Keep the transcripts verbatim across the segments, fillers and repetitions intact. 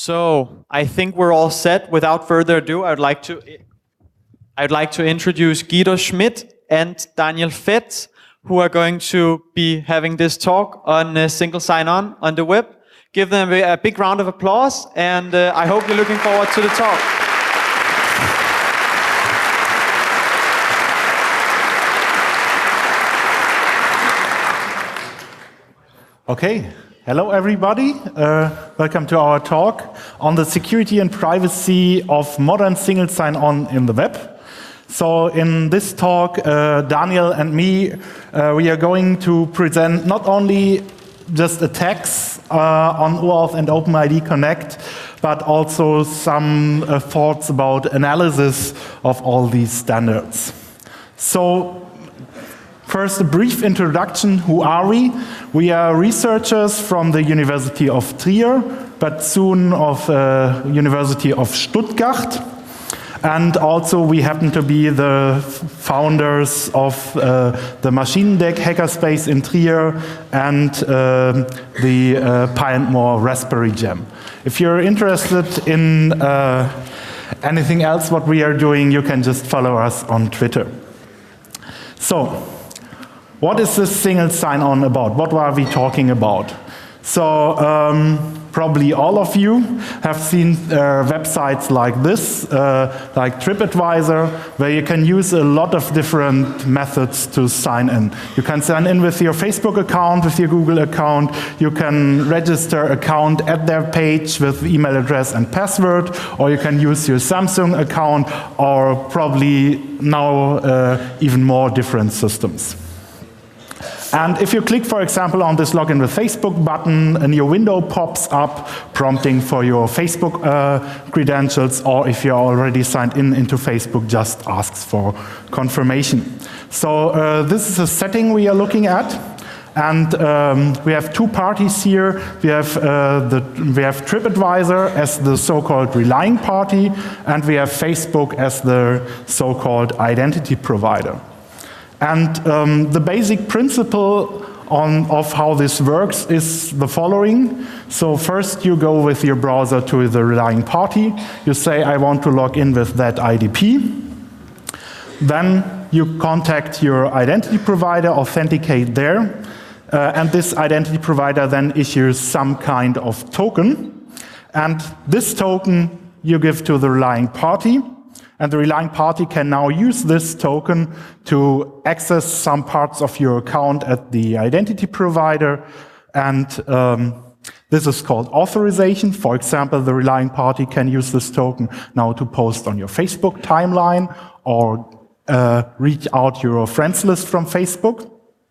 So I think we're all set. Without further ado, I'd like to I'd like to introduce Guido Schmidt and Daniel Fett, who are going to be having this talk on uh, single sign-on on the web. Give them a, a big round of applause, and uh, I hope you're looking forward to the talk. Okay. Hello, everybody. Uh, welcome to our talk on the security and privacy of modern single sign-on in the web. So in this talk, uh, Daniel and me, uh, we are going to present not only just attacks uh, on OAuth and OpenID Connect, but also some uh, thoughts about analysis of all these standards. So first, a brief introduction. Who are we? We are researchers from the University of Trier, but soon of uh, University of Stuttgart. And also we happen to be the founders of uh, the Maschinendeck hackerspace in Trier and uh, the uh, Pi and More Raspberry Jam. If you're interested in uh, anything else what we are doing, you can just follow us on Twitter. So, what is this single sign-on about? What are we talking about? So, um, probably all of you have seen uh, websites like this, uh, like TripAdvisor, where you can use a lot of different methods to sign in. You can sign in with your Facebook account, with your Google account. You can register an account at their page with email address and password, or you can use your Samsung account, or probably now uh, even more different systems. And if you click, for example, on this Login with Facebook button, a new window pops up prompting for your Facebook uh, credentials, or if you're already signed in into Facebook, just asks for confirmation. So uh, this is a setting we are looking at. And um, we have two parties here. We have, uh, the, we have TripAdvisor as the so-called relying party, and we have Facebook as the so-called identity provider. And um, the basic principle on, of how this works is the following. So first you go with your browser to the relying party. You say, I want to log in with that I D P. Then you contact your identity provider, authenticate there. Uh, and this identity provider then issues some kind of token. And this token you give to the relying party. And the relying party can now use this token to access some parts of your account at the identity provider. And um, this is called authorization. For example, the relying party can use this token now to post on your Facebook timeline or uh, reach out your friends list from Facebook.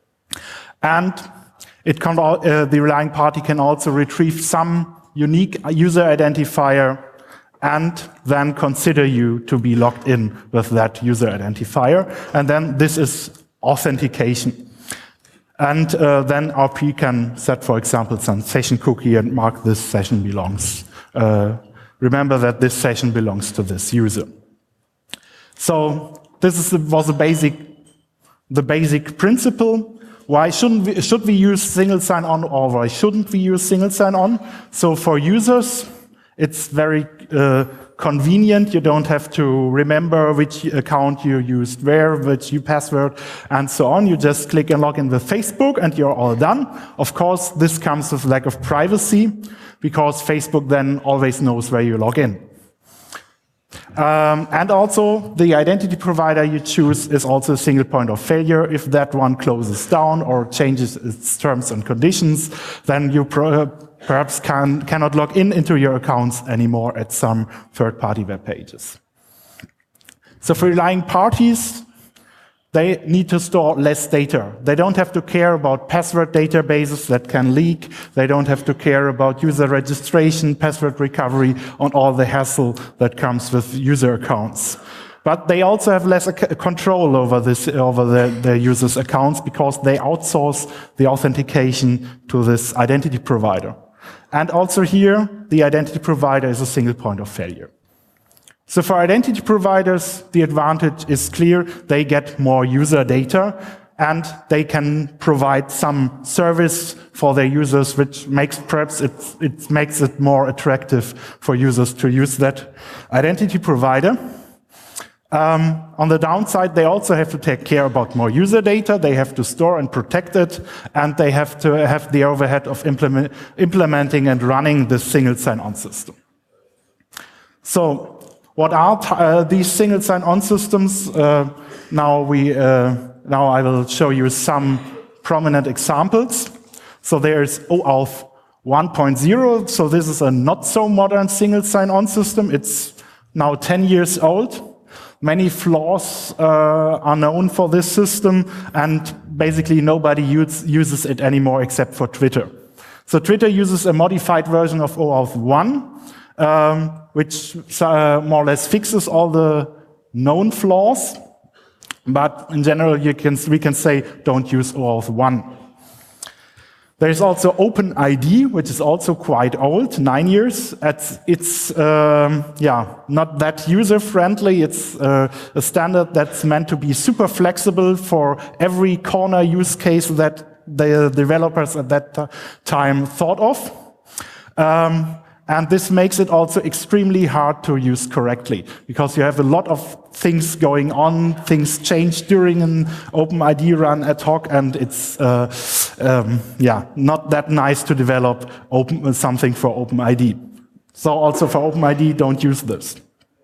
And it can, uh, the relying party can also retrieve some unique user identifier and then consider you to be logged in with that user identifier. And then this is authentication. And uh, then R P can set, for example, some session cookie and mark this session belongs. Uh, remember that this session belongs to this user. So this is the, was the basic, the basic principle. Why shouldn't we, should we use single sign-on, or why shouldn't we use single sign-on? So for users, it's very uh, convenient. You don't have to remember which account you used where, which password, and so on. You just click and log in with Facebook and you're all done. Of course, this comes with lack of privacy because Facebook then always knows where you log in. Um, and also, the identity provider you choose is also a single point of failure. If that one closes down or changes its terms and conditions, then you pro perhaps can, cannot log in into your accounts anymore at some third-party web pages. So for relying parties, they need to store less data. They don't have to care about password databases that can leak. They don't have to care about user registration, password recovery, and all the hassle that comes with user accounts. But they also have less control over this, over the, their users' accounts because they outsource the authentication to this identity provider. And also here, the identity provider is a single point of failure. So for identity providers, the advantage is clear. They get more user data, and they can provide some service for their users, which makes perhaps it, it makes it more attractive for users to use that identity provider. Um, on the downside, they also have to take care about more user data. They have to store and protect it, and they have to have the overhead of implement, implementing and running the single sign-on system. So, what are uh, these single sign-on systems? Uh, now we, uh, now I will show you some prominent examples. So there's OAuth one point oh. So this is a not so modern single sign-on system. It's now ten years old. Many flaws uh, are known for this system, and basically nobody use, uses it anymore except for Twitter. So Twitter uses a modified version of OAuth one, um, which uh, more or less fixes all the known flaws. But in general, you can, we can say don't use OAuth one. There's also OpenID, which is also quite old, nine years. It's, it's um, yeah, not that user-friendly. It's uh, a standard that's meant to be super flexible for every corner use case that the developers at that time thought of. Um, and this makes it also extremely hard to use correctly, because you have a lot of things going on, things change during an OpenID run ad hoc, and it's uh, um, yeah, not that nice to develop open, something for OpenID. So also for OpenID, don't use this.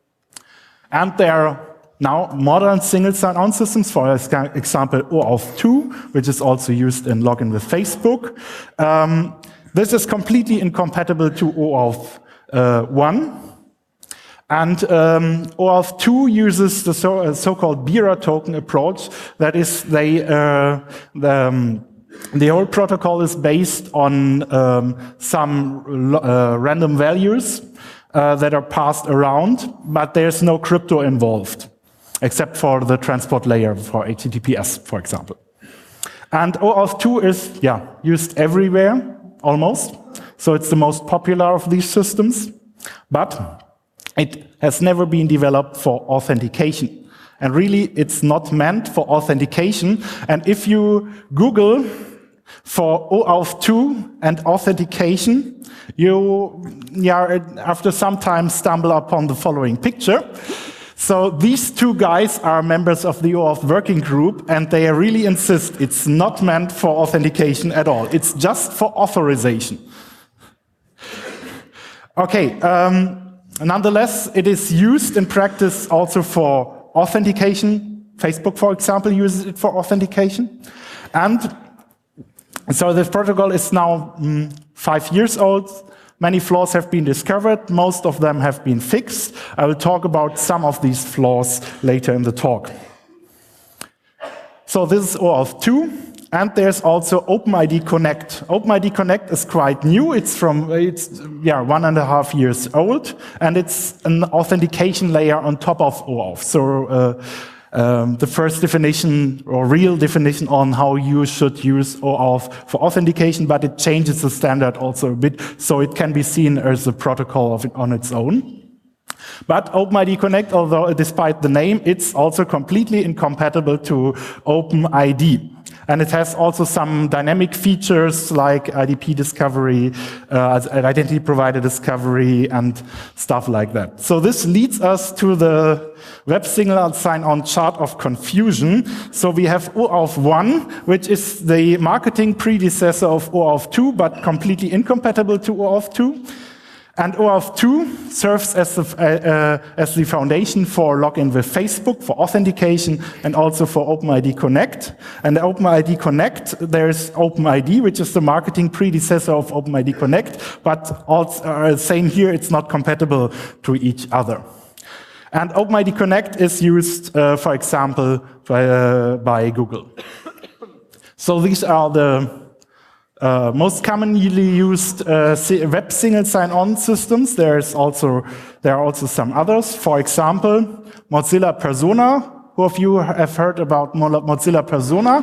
And there are now modern single sign-on systems, for example, OAuth two, which is also used in Login with Facebook. Um, this is completely incompatible to OAuth uh, one. And um, OAuth two uses the so, uh, so-called Bearer token approach. That is, they, uh, the, um, the whole protocol is based on um, some uh, random values uh, that are passed around, but there's no crypto involved, except for the transport layer for H T T P S, for example. And OAuth two is yeah, used everywhere, almost. So it's the most popular of these systems. But it has never been developed for authentication. And really, it's not meant for authentication. And if you Google for OAuth two and authentication, you, yeah, after some time, stumble upon the following picture. So these two guys are members of the OAuth working group, and they really insist it's not meant for authentication at all. It's just for authorization. Okay. Um, Nonetheless, it is used in practice also for authentication. Facebook, for example, uses it for authentication. And so this protocol is now mm, five years old. Many flaws have been discovered. Most of them have been fixed. I will talk about some of these flaws later in the talk. So this is OAuth two. And there's also OpenID Connect. OpenID Connect is quite new. It's from, it's, yeah, one and a half years old. And it's an authentication layer on top of OAuth. So uh, um, the first definition, or real definition on how you should use OAuth for authentication, but it changes the standard also a bit, so it can be seen as a protocol of it on its own. But OpenID Connect, although despite the name, it's also completely incompatible to OpenID. And it has also some dynamic features like I D P discovery, uh, identity provider discovery, and stuff like that. So this leads us to the web single sign-on chart of confusion. So we have OAuth one, which is the marketing predecessor of OAuth two, but completely incompatible to OAuth two. And OAuth two serves as the, uh, uh, as the foundation for login with Facebook, for authentication, and also for OpenID Connect. And the OpenID Connect, there's OpenID, which is the marketing predecessor of OpenID Connect, but also, uh, same here, it's not compatible to each other. And OpenID Connect is used, uh, for example, by, uh, by Google. So these are the Uh, most commonly used uh, web single sign-on systems. There's also there are also some others. For example, Mozilla Persona. Who of you have heard about Mozilla Persona?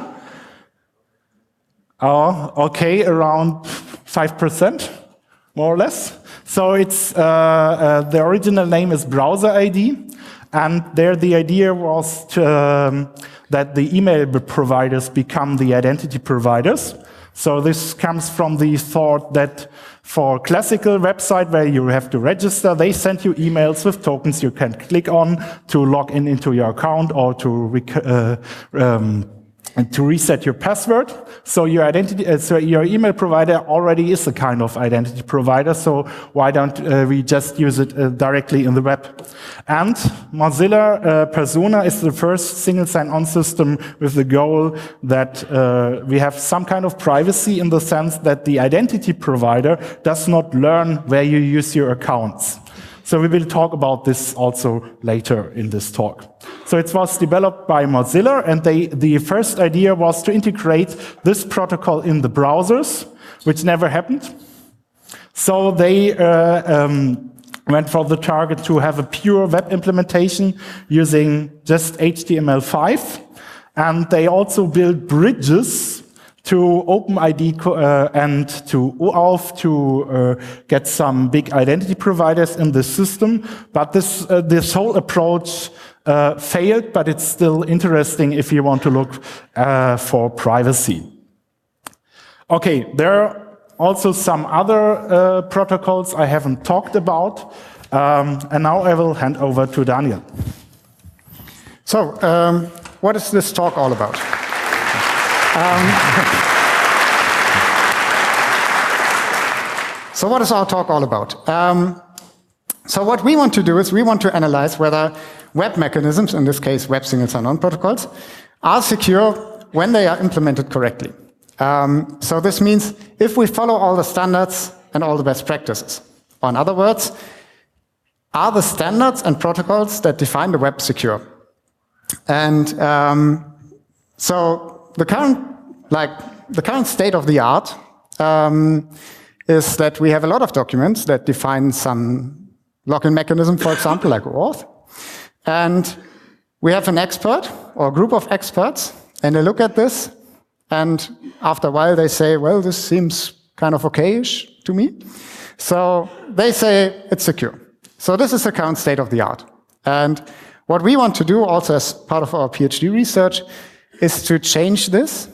Oh, okay, around five percent, more or less. So it's uh, uh, the original name is Browser I D, and there the idea was to um, that the email providers become the identity providers. So this comes from the thought that for classical website where you have to register, they send you emails with tokens you can click on to log in into your account or to rec uh, um, and to reset your password. So your identity, uh, so your email provider already is a kind of identity provider. So why don't uh, we just use it uh, directly in the web? And Mozilla uh, Persona is the first single sign-on system with the goal that uh, we have some kind of privacy in the sense that the identity provider does not learn where you use your accounts. So we will talk about this also later in this talk. So it was developed by Mozilla, and they, the first idea was to integrate this protocol in the browsers, which never happened. So they uh, um, went for the target to have a pure web implementation using just H T M L five. And they also built bridges to OpenID uh, and to OAuth to uh, get some big identity providers in the system. But this, uh, this whole approach uh, failed, but it's still interesting if you want to look uh, for privacy. Okay, there are also some other uh, protocols I haven't talked about. Um, and now I will hand over to Daniel. So, um, what is this talk all about? Um, so what is our talk all about? Um, so what we want to do is we want to analyze whether web mechanisms, in this case web single sign-on protocols, are secure when they are implemented correctly. Um, so this means if we follow all the standards and all the best practices. Or in other words, are the standards and protocols that define the web secure? And um, so the current, like the current state of the art um, is that we have a lot of documents that define some login mechanism, for example, like OAuth. And we have an expert or a group of experts, and they look at this, and after a while they say, well, this seems kind of okay-ish to me. So they say it's secure. So this is the current state of the art. And what we want to do also as part of our PhD research is to change this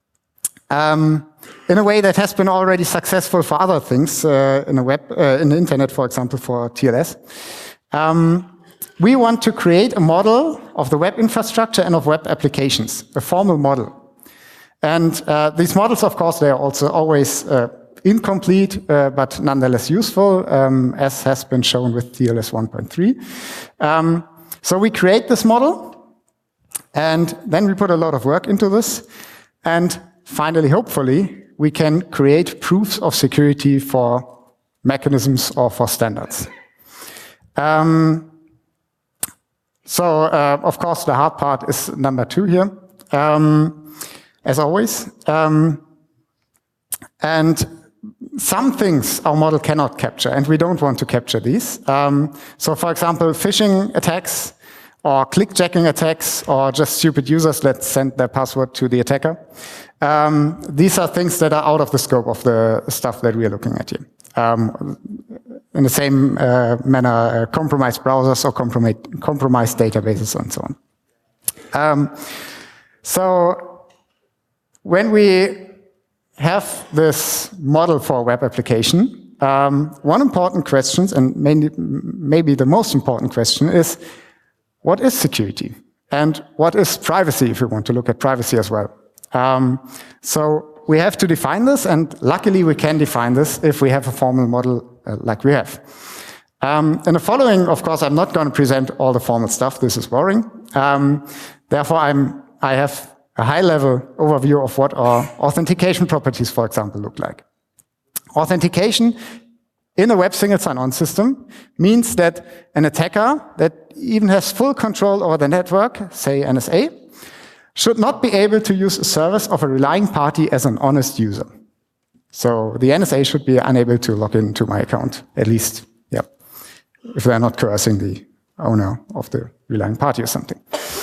um, in a way that has been already successful for other things uh, in the web, uh, in the internet, for example, for T L S. Um, we want to create a model of the web infrastructure and of web applications, a formal model. And uh, these models, of course, they are also always uh, incomplete, uh, but nonetheless useful, um, as has been shown with T L S one point three. Um, so we create this model, and then we put a lot of work into this, and finally, hopefully, we can create proofs of security for mechanisms or for standards. Um, so, uh, of course, the hard part is number two here, um, as always. Um, and some things our model cannot capture, and we don't want to capture these. Um, so, for example, phishing attacks, or clickjacking attacks, or just stupid users that send their password to the attacker. Um, these are things that are out of the scope of the stuff that we are looking at here. Um, in the same uh, manner, uh, compromised browsers or compromised, compromised databases and so on. Um, so when we have this model for a web application, um, one important question, and mainly, maybe the most important question, is what is security? And what is privacy, if we want to look at privacy as well? Um, so we have to define this, and luckily we can define this if we have a formal model uh, like we have. Um, in the following, of course, I'm not going to present all the formal stuff. This is boring. Um, therefore, I'm, I have a high-level overview of what our authentication properties, for example, look like. Authentication in a web single sign-on system means that an attacker that even has full control over the network, say N S A, should not be able to use a service of a relying party as an honest user. So the N S A should be unable to log into my account, at least, yeah, if they're not coercing the owner of the relying party or something.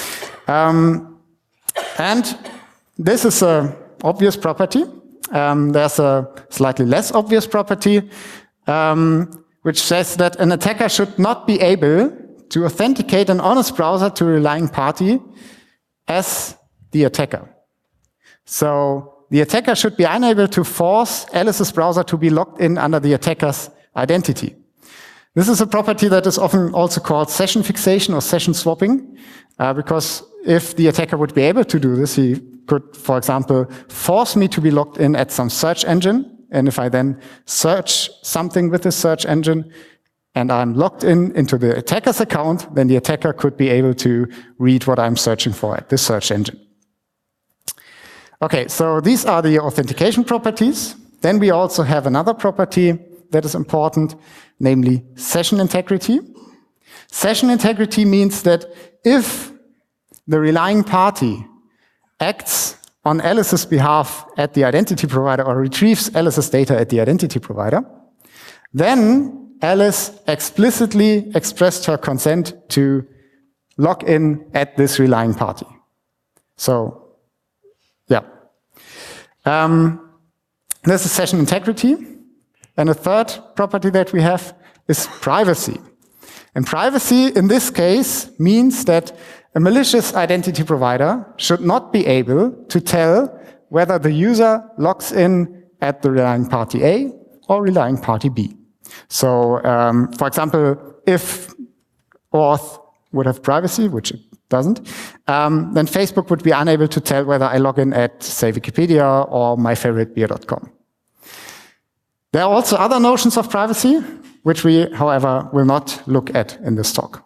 Um, and this is an obvious property. Um, there's a slightly less obvious property, um, which says that an attacker should not be able to authenticate an honest browser to a relying party as the attacker. So the attacker should be unable to force Alice's browser to be logged in under the attacker's identity. This is a property that is often also called session fixation or session swapping, uh, because if the attacker would be able to do this, he could, for example, force me to be logged in at some search engine. And if I then search something with the search engine and I'm logged in into the attacker's account, then the attacker could be able to read what I'm searching for at the search engine. Okay, so these are the authentication properties. Then we also have another property that is important, namely session integrity. Session integrity means that if the relying party acts on Alice's behalf at the identity provider or retrieves Alice's data at the identity provider, then Alice explicitly expressed her consent to log in at this relying party. So, yeah. Um, this is session integrity. And a third property that we have is privacy. And privacy in this case means that a malicious identity provider should not be able to tell whether the user logs in at the relying party A or relying party B. So, um, for example, if auth would have privacy, which it doesn't, um, then Facebook would be unable to tell whether I log in at, say, Wikipedia or my favorite beer dot com. There are also other notions of privacy, which we, however, will not look at in this talk.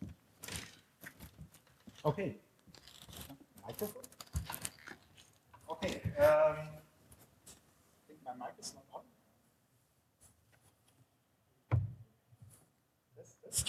Okay. Microphone? Okay. Um, I think my mic is not on. Test,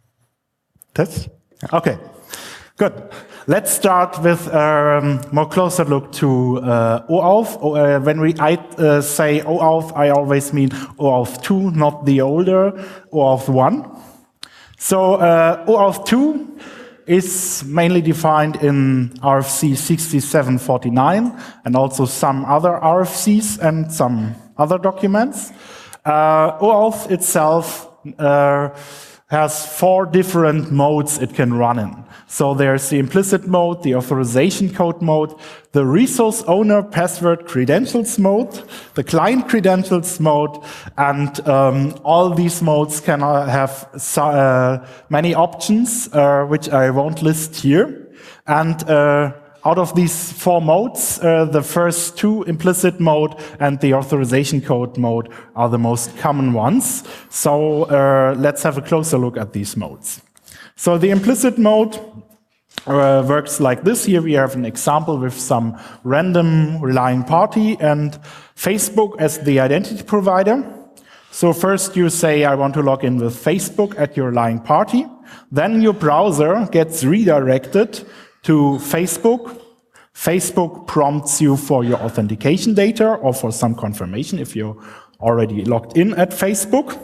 test. Test? Okay. Good. Let's start with a um, more closer look to uh, OAuth. Uh, when we I, uh, say OAuth, I always mean OAuth two, not the older OAuth one. So uh, OAuth two is mainly defined in R F C sixty-seven forty-nine and also some other R F Cs and some other documents. Uh, OAuth itself uh, has four different modes it can run in. So there's the implicit mode, the authorization code mode, the resource owner password credentials mode, the client credentials mode, and um, all these modes can uh, have so, uh, many options, uh, which I won't list here. And uh, out of these four modes, uh, the first two, implicit mode and the authorization code mode, are the most common ones. So uh, let's have a closer look at these modes. So the implicit mode uh, works like this. Here we have an example with some random relying party and Facebook as the identity provider. So first you say, I want to log in with Facebook at your relying party. Then your browser gets redirected to Facebook. Facebook prompts you for your authentication data or for some confirmation if you're already logged in at Facebook.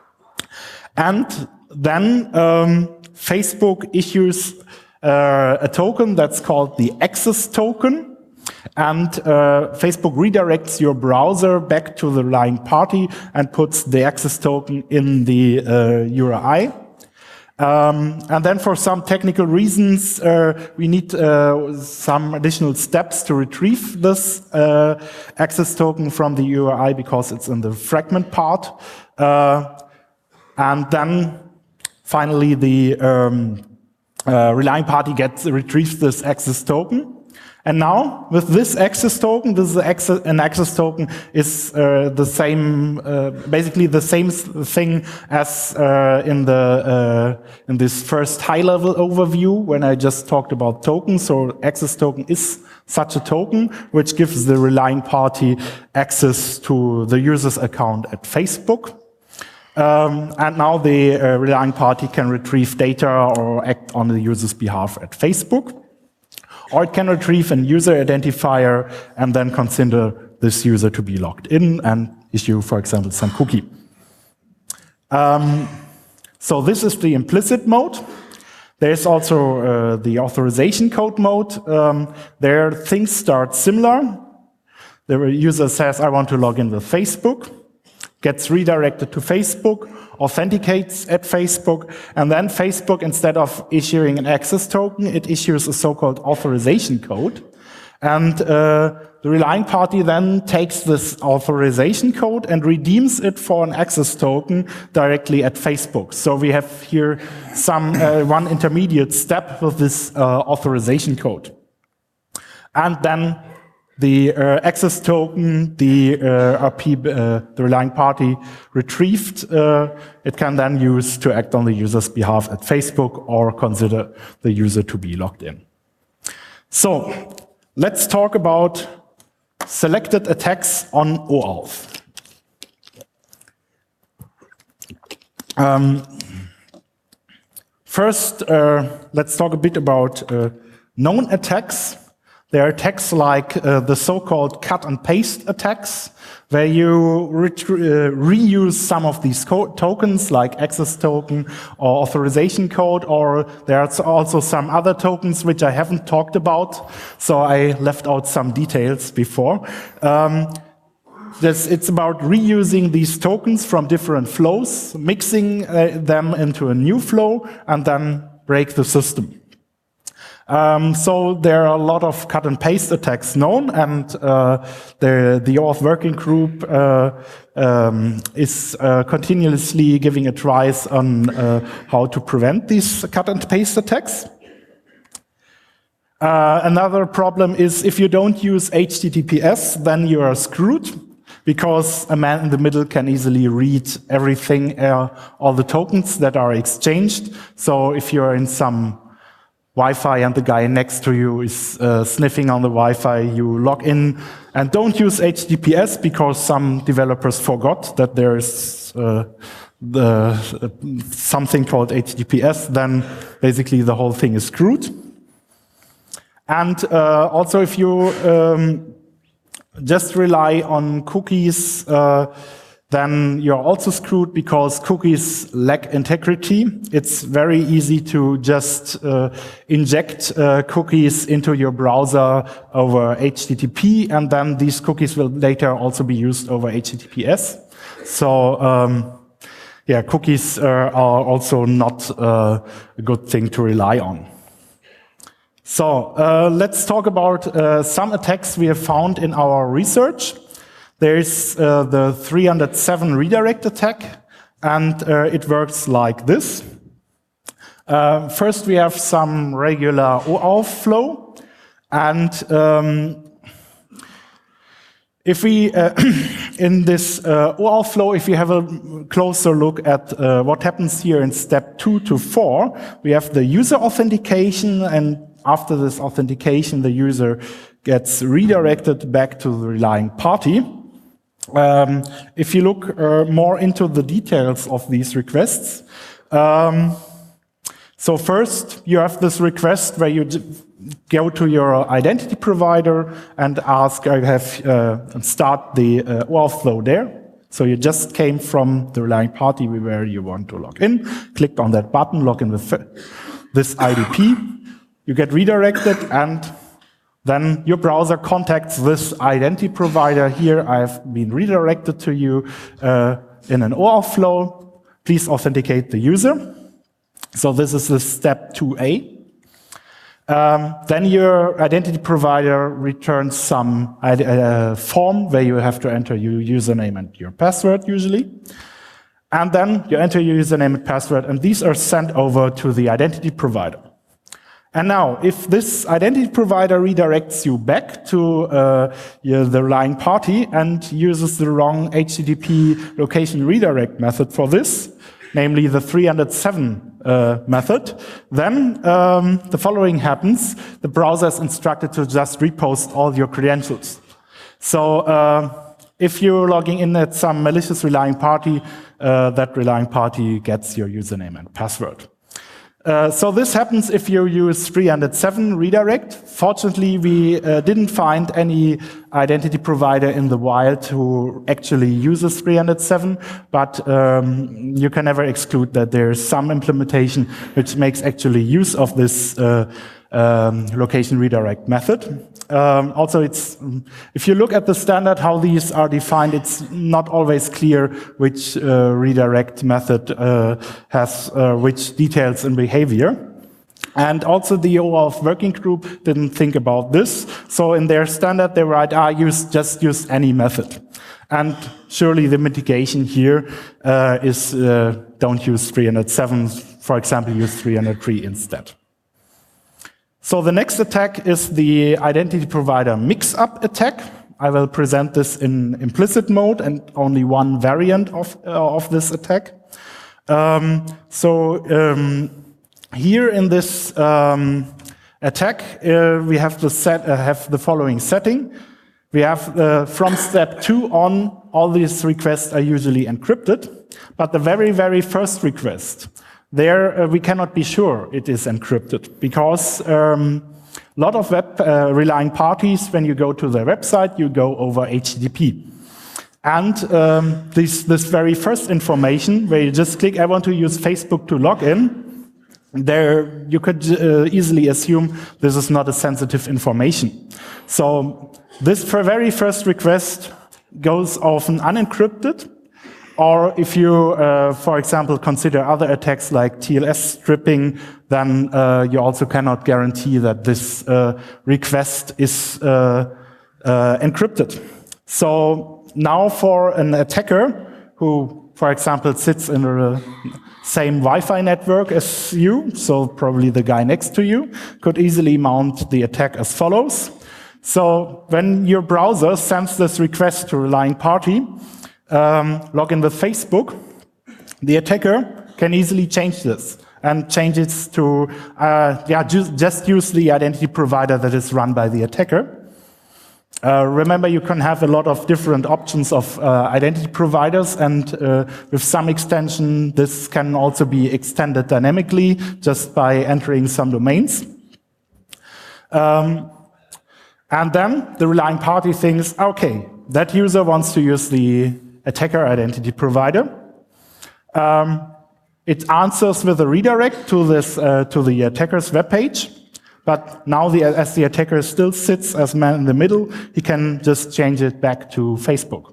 And then um, Facebook issues uh, a token that's called the access token. And uh, Facebook redirects your browser back to the relying party and puts the access token in the uh, U R I. Um, and then for some technical reasons, uh, we need uh, some additional steps to retrieve this uh, access token from the U R I because it's in the fragment part. Uh, and then finally the um, uh, relying party gets retrieves this access token. And now, with this access token, this is access, an access token is uh, the same, uh, basically the same thing as uh, in the uh, in this first high-level overview when I just talked about tokens. So, access token is such a token which gives the relying party access to the user's account at Facebook. Um, and now the uh, relying party can retrieve data or act on the user's behalf at Facebook. Or it can retrieve a user identifier and then consider this user to be logged in and issue, for example, some cookie. Um, so this is the implicit mode. There's also uh, the authorization code mode. Um, there things start similar. The user says, I want to log in with Facebook. gets redirected to Facebook, authenticates at Facebook, and then Facebook, instead of issuing an access token, it issues a so-called authorization code. And uh, the relying party then takes this authorization code and redeems it for an access token directly at Facebook. So we have here some uh, one intermediate step with this uh, authorization code. And then the uh, access token, the uh, R P, uh, the relying party retrieved, uh, it can then use to act on the user's behalf at Facebook or consider the user to be logged in. So let's talk about selected attacks on OAuth. Um, first, uh, let's talk a bit about uh, known attacks. There are attacks like uh, the so-called cut and paste attacks, where you re uh, reuse some of these tokens, like access token or authorization code, or there are also some other tokens which I haven't talked about, so I left out some details before. Um, this, it's about reusing these tokens from different flows, mixing uh, them into a new flow, and then break the system. Um, so there are a lot of cut and paste attacks known, and uh, the, the OAuth working group uh, um, is uh, continuously giving advice on uh, how to prevent these cut and paste attacks. Uh, another problem is if you don't use H T T P S, then you are screwed, because a man in the middle can easily read everything, uh, all the tokens that are exchanged. So if you're in some Wi-Fi and the guy next to you is uh, sniffing on the Wi-Fi, you log in and don't use H T T P S because some developers forgot that there is uh, the, uh, something called H T T P S, then basically the whole thing is screwed. And uh, also if you um, just rely on cookies, uh, then you're also screwed because cookies lack integrity. It's very easy to just uh, inject uh, cookies into your browser over H T T P, and then these cookies will later also be used over H T T P S. So, um, yeah, cookies uh, are also not uh, a good thing to rely on. So, uh, let's talk about uh, some attacks we have found in our research. There's uh, the three oh seven redirect attack, and uh, it works like this. Uh, first, we have some regular OAuth flow, and um, if we, uh, in this uh, OAuth flow, if you have a closer look at uh, what happens here in step two to four, we have the user authentication, and after this authentication, the user gets redirected back to the relying party. Um, if you look uh, more into the details of these requests, um, so first you have this request where you go to your identity provider and ask, I have, uh, and start the uh, OAuth flow there. So you just came from the relying party where you want to log in, clicked on that button, log in with this I D P, you get redirected, and then your browser contacts this identity provider. Here, I've been redirected to you uh, in an OAuth flow. Please authenticate the user. So this is the step two A. Um, then your identity provider returns some uh, form where you have to enter your username and your password usually. And then you enter your username and password, and these are sent over to the identity provider. And now, if this identity provider redirects you back to uh, the relying party and uses the wrong H T T P location redirect method for this, namely the three oh seven uh, method, then um, the following happens. The browser is instructed to just repost all your credentials. So uh, if you're logging in at some malicious relying party, uh, that relying party gets your username and password. Uh, so this happens if you use three oh seven redirect. Fortunately, we uh, didn't find any identity provider in the wild who actually uses three oh seven, but um, you can never exclude that there's some implementation which makes actually use of this uh, um, location redirect method. Um, also, it's if you look at the standard how these are defined, it's not always clear which uh, redirect method uh, has uh, which details and behavior. And also the OAuth working group didn't think about this. So in their standard, they write, ah, use, just use any method. And surely the mitigation here uh, is uh, don't use three oh seven, for example, use three oh three instead. So the next attack is the identity provider mix-up attack. I will present this in implicit mode and only one variant of, uh, of this attack. Um, so um, here in this um, attack, uh, we have, the set, uh, have the following setting. We have uh, from step two on, all these requests are usually encrypted, but the very, very first request, there uh, we cannot be sure it is encrypted because a um, lot of web uh, relying parties, when you go to their website, you go over H T T P. And um, this, this very first information, where you just click, I want to use Facebook to log in, there you could uh, easily assume this is not a sensitive information. So this very first request goes often unencrypted, or if you, uh, for example, consider other attacks like T L S stripping, then uh, you also cannot guarantee that this uh, request is uh, uh, encrypted. So now for an attacker who, for example, sits in a same Wi-Fi network as you, so probably the guy next to you, could easily mount the attack as follows. So when your browser sends this request to a relying party, um, log in with Facebook, the attacker can easily change this and change it to, uh, yeah, just, just use the identity provider that is run by the attacker. Uh, remember, you can have a lot of different options of uh, identity providers, and uh, with some extension, this can also be extended dynamically just by entering some domains. Um, and then the relying party thinks, okay, that user wants to use the attacker identity provider. Um, it answers with a redirect to this uh, to the attacker's web page. But now, the, as the attacker still sits as man in the middle, he can just change it back to Facebook.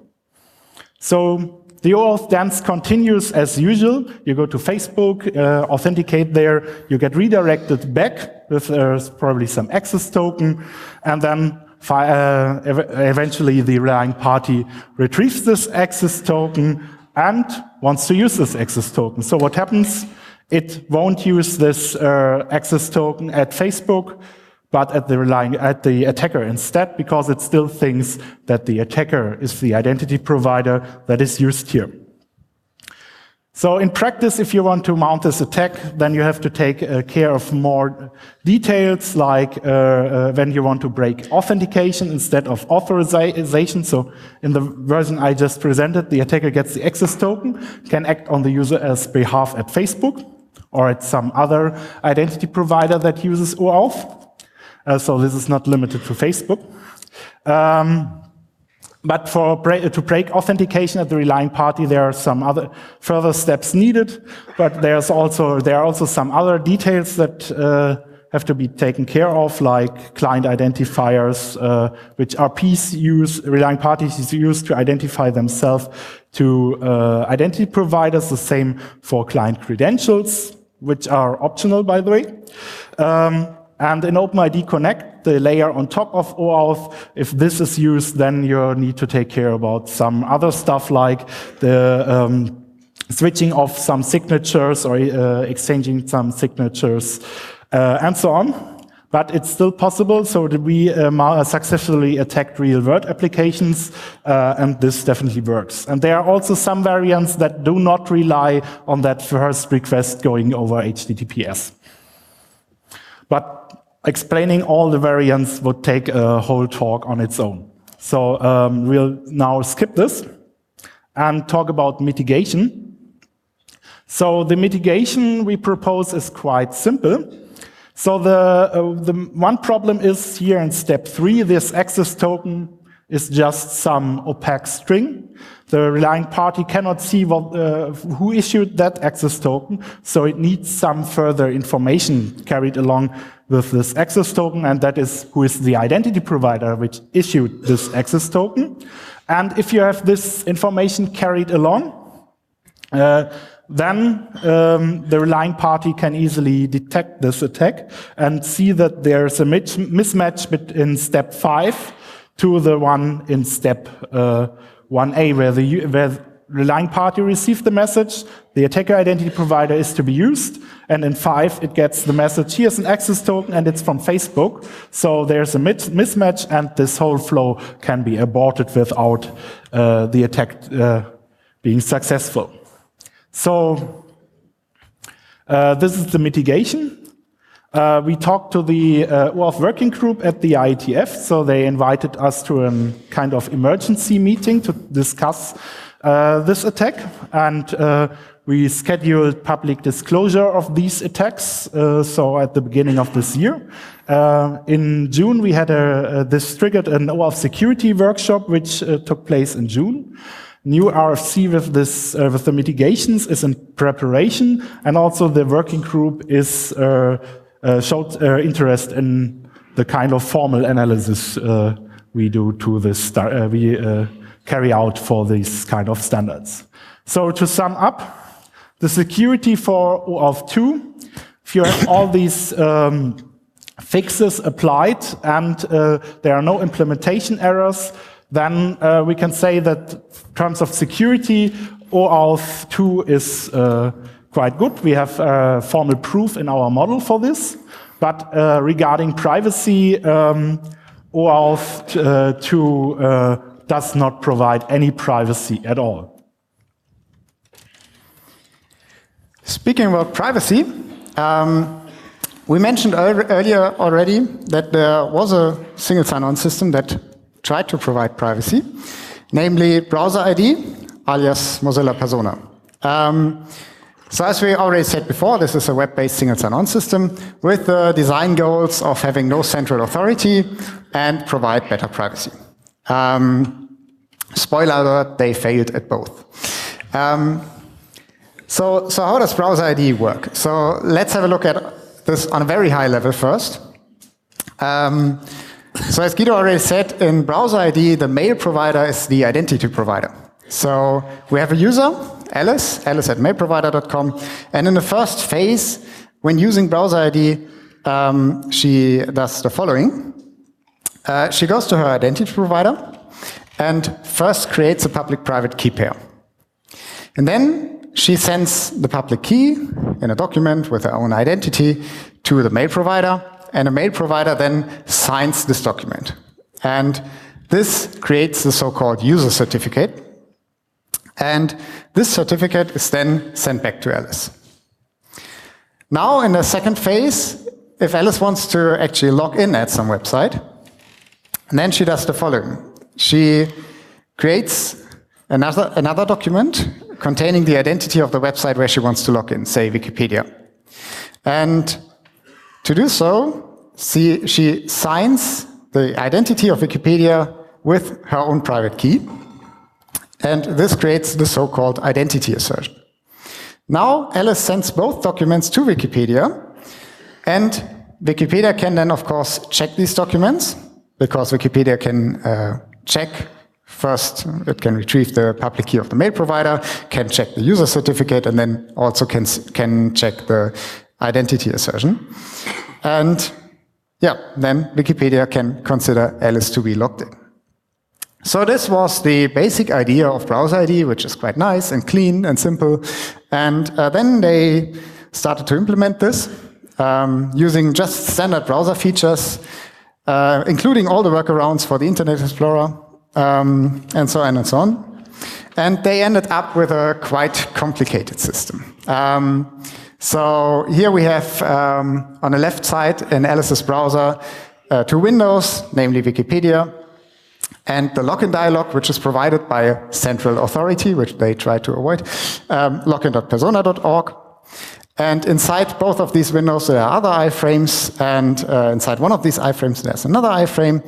So the OAuth dance continues as usual. You go to Facebook, uh, authenticate there, you get redirected back with uh, probably some access token, and then uh, ev eventually the relying party retrieves this access token and wants to use this access token. So what happens? It won't use this uh, access token at Facebook, but at the relying at the attacker instead, because it still thinks that the attacker is the identity provider that is used here. So in practice, if you want to mount this attack, then you have to take uh, care of more details, like uh, uh, when you want to break authentication instead of authorization. So in the version I just presented, the attacker gets the access token, can act on the user's behalf at Facebook, or at some other identity provider that uses OAuth. Uh, so this is not limited to Facebook. Um, but for break, to break authentication at the relying party, there are some other further steps needed. But there's also there are also some other details that uh, have to be taken care of, like client identifiers, uh, which R Ps use, relying parties use to identify themselves to uh, identity providers. The same for client credentials, which are optional, by the way. Um, and in OpenID Connect, the layer on top of OAuth, if this is used, then you need to take care about some other stuff, like the um, switching off some signatures or uh, exchanging some signatures, uh, and so on. But it's still possible, so that we um, successfully attacked real-world applications, uh, and this definitely works. And there are also some variants that do not rely on that first request going over H T T P S. But explaining all the variants would take a whole talk on its own. So um, we'll now skip this and talk about mitigation. So the mitigation we propose is quite simple. So the, uh, the one problem is here in step three, this access token is just some opaque string. The relying party cannot see what, uh, who issued that access token, so it needs some further information carried along with this access token, and that is who is the identity provider which issued this access token. And if you have this information carried along, uh, then um, the relying party can easily detect this attack and see that there's a mismatch in step five to the one in step uh, one A, where the where relying party received the message, the attacker identity provider is to be used, and in five it gets the message, here's an access token and it's from Facebook. So there's a mismatch and this whole flow can be aborted without uh, the attack uh, being successful. So uh, this is the mitigation. Uh, we talked to the uh, O Auth working group at the I E T F, so they invited us to a kind of emergency meeting to discuss uh, this attack, and uh, we scheduled public disclosure of these attacks, uh, so at the beginning of this year. Uh, in June, we had a, a, this triggered an O Auth security workshop, which uh, took place in June. New R F C with this uh, with the mitigations is in preparation, and also the working group is uh, uh, showed uh, interest in the kind of formal analysis uh, we do to this uh, we uh, carry out for these kind of standards. So to sum up, the security for O auth two, if you have all these um, fixes applied and uh, there are no implementation errors, then uh, we can say that in terms of security, O auth two is uh, quite good. We have uh, formal proof in our model for this. But uh, regarding privacy, um, O auth uh, two uh, does not provide any privacy at all. Speaking about privacy, um, we mentioned earlier already that there was a single sign-on system that tried to provide privacy, namely Browser I D, alias Mozilla Persona. Um, so as we already said before, this is a web-based single sign-on system with the design goals of having no central authority and provide better privacy. Um, spoiler alert, they failed at both. Um, so, so how does Browser I D work? So let's have a look at this on a very high level first. Um, So as Guido already said, in Browser I D, the mail provider is the identity provider. So we have a user, Alice, alice at mailprovider dot com, and in the first phase, when using Browser I D, um, she does the following. Uh, she goes to her identity provider and first creates a public-private key pair. And then she sends the public key in a document with her own identity to the mail provider, and a mail provider then signs this document. And this creates the so-called user certificate. And this certificate is then sent back to Alice. Now, in the second phase, if Alice wants to actually log in at some website, then she does the following. She creates another, another document containing the identity of the website where she wants to log in, say Wikipedia. And to do so, she, she signs the identity of Wikipedia with her own private key. And this creates the so-called identity assertion. Now, Alice sends both documents to Wikipedia, and Wikipedia can then, of course, check these documents, because Wikipedia can uh, check first, it can retrieve the public key of the mail provider, can check the user certificate, and then also can, can check the identity assertion. And yeah, then Wikipedia can consider Alice to be logged in. So this was the basic idea of Browser I D, which is quite nice and clean and simple. And uh, then they started to implement this um, using just standard browser features, uh, including all the workarounds for the Internet Explorer, um, and so on and so on. And they ended up with a quite complicated system. Um, so here we have um, on the left side in Alice's browser uh, two windows, namely Wikipedia, and the login dialog, which is provided by a central authority, which they try to avoid, um, login dot persona dot org. And inside both of these windows, there are other iframes, and uh, inside one of these iframes, there's another iframe.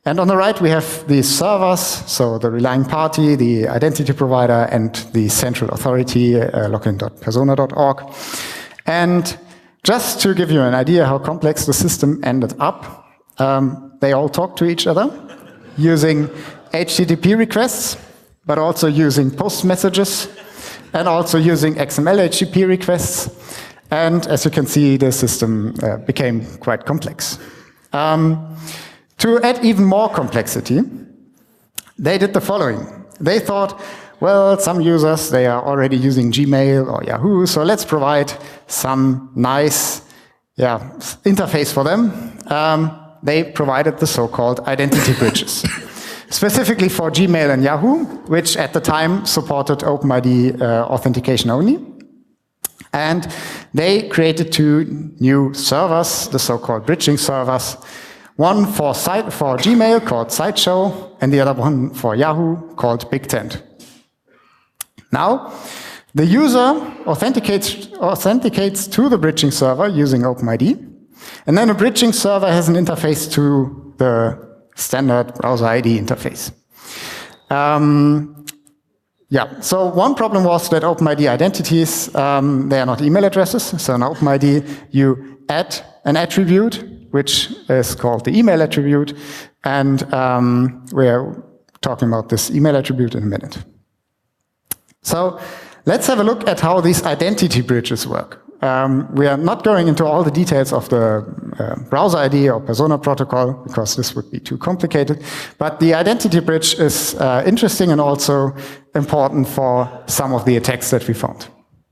And on the right, we have the servers, so the relying party, the identity provider, and the central authority, uh, login dot persona dot org. And just to give you an idea how complex the system ended up, um, they all talk to each other using H T T P requests, but also using post messages, and also using X M L H T T P requests. And as you can see, the system uh, became quite complex. Um, To add even more complexity, they did the following. They thought, well, some users, they are already using Gmail or Yahoo, so let's provide some nice yeah, interface for them. Um, they provided the so-called identity bridges, specifically for Gmail and Yahoo, which at the time supported OpenID uh, authentication only. And they created two new servers, the so-called bridging servers, one for, site, for Gmail called Sideshow, and the other one for Yahoo called BigTent. Now, the user authenticates, authenticates to the bridging server using OpenID, and then a bridging server has an interface to the standard browser I D interface. Um, yeah, so one problem was that OpenID identities, um, they are not email addresses, so in OpenID you add an attribute which is called the email attribute, and um, we're talking about this email attribute in a minute. So let's have a look at how these identity bridges work. Um, we are not going into all the details of the uh, browser I D or persona protocol, because this would be too complicated, but the identity bridge is uh, interesting and also important for some of the attacks that we found.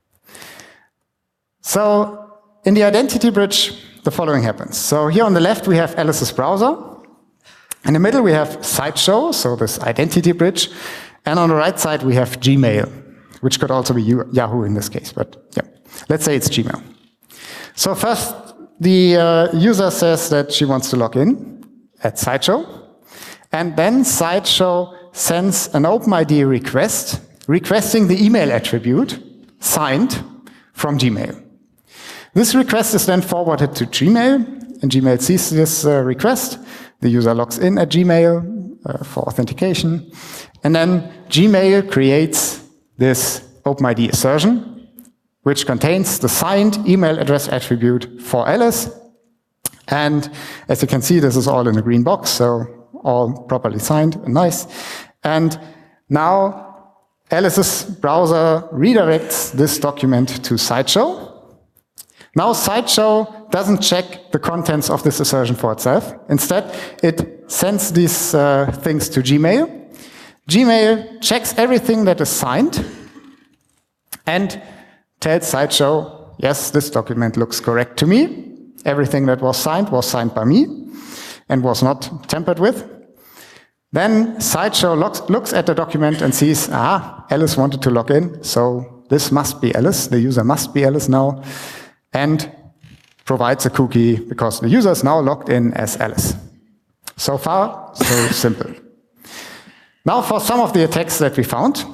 So in the identity bridge, the following happens. So here on the left, we have Alice's browser. In the middle, we have Sideshow, so this identity bridge. And on the right side, we have Gmail, which could also be Yahoo in this case, but yeah, let's say it's Gmail. So first, the uh, user says that she wants to log in at Sideshow. And then Sideshow sends an OpenID request, requesting the email attribute signed from Gmail. This request is then forwarded to Gmail, and Gmail sees this uh, request. The user logs in at Gmail uh, for authentication, and then Gmail creates this OpenID assertion, which contains the signed email address attribute for Alice. And as you can see, this is all in a green box, so all properly signed and nice. And now Alice's browser redirects this document to Sideshow. Now Sideshow doesn't check the contents of this assertion for itself. Instead, it sends these uh, things to Gmail. Gmail checks everything that is signed and tells Sideshow, yes, this document looks correct to me. Everything that was signed was signed by me and was not tampered with. Then Sideshow looks, looks at the document and sees, ah, Alice wanted to log in, so this must be Alice. The user must be Alice now. And provides a cookie because the user is now logged in as Alice. So far, so simple. Now for some of the attacks that we found.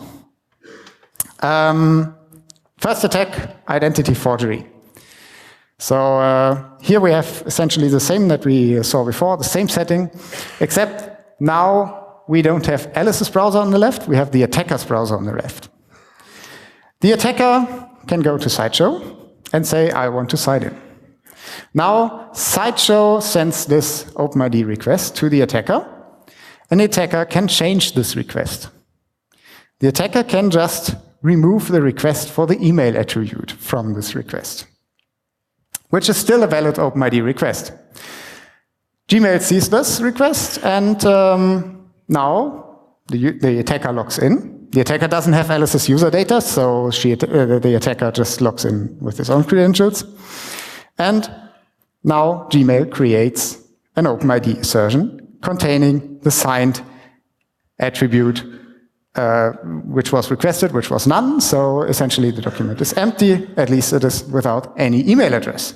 Um, first attack, identity forgery. So uh, here we have essentially the same that we saw before, the same setting, except now we don't have Alice's browser on the left, we have the attacker's browser on the left. The attacker can go to Sideshow and say, I want to sign in. Now, Sideshow sends this OpenID request to the attacker, and the attacker can change this request. The attacker can just remove the request for the email attribute from this request, which is still a valid OpenID request. Gmail sees this request, and um, now the, the attacker logs in. The attacker doesn't have Alice's user data, so she, uh, the attacker just logs in with his own credentials. And now Gmail creates an OpenID assertion containing the signed attribute uh, which was requested, which was none. So essentially the document is empty, at least it is without any email address.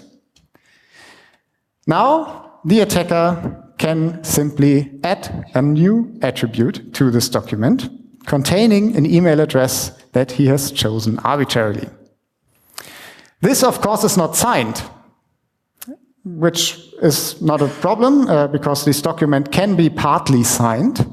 Now the attacker can simply add a new attribute to this document containing an email address that he has chosen arbitrarily. This, of course, is not signed. which is not a problem uh, because this document can be partly signed.